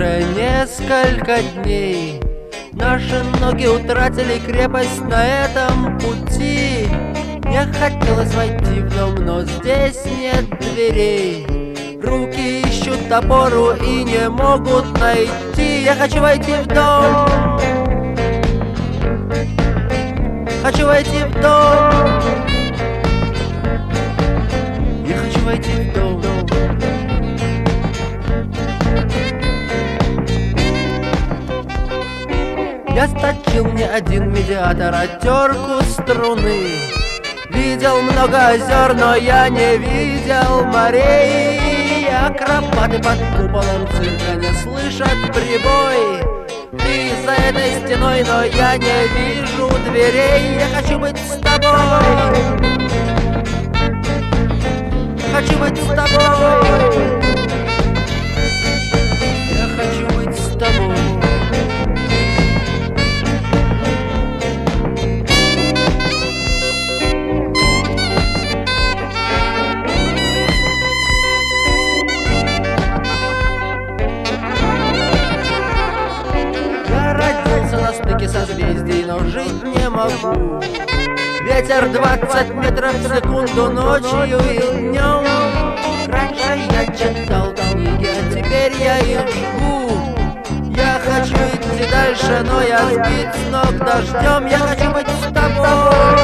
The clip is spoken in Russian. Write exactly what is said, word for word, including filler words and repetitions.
уже несколько дней. Наши ноги утратили крепость на этом пути. Мне хотелось войти в дом, но здесь нет дверей. Руки ищут опору и не могут найти. Я хочу войти в дом. Хочу войти в дом. Я хочу войти в дом. Я сточил не один медиатор, а терку струны. Видел много озер, но я не видел морей. Акробаты под куполом цирка не слышат прибой. Ты за этой стеной, но я не вижу дверей. Я хочу быть с тобой. Хочу быть с тобой. Я хочу быть с тобой. На стыке созвездий, но жить не могу. Ветер двадцать метров в секунду ночью и днем. Раньше я читал книги, а теперь я их жгу. Я хочу идти дальше, но я сбит с ног дождем. Я хочу быть с тобой.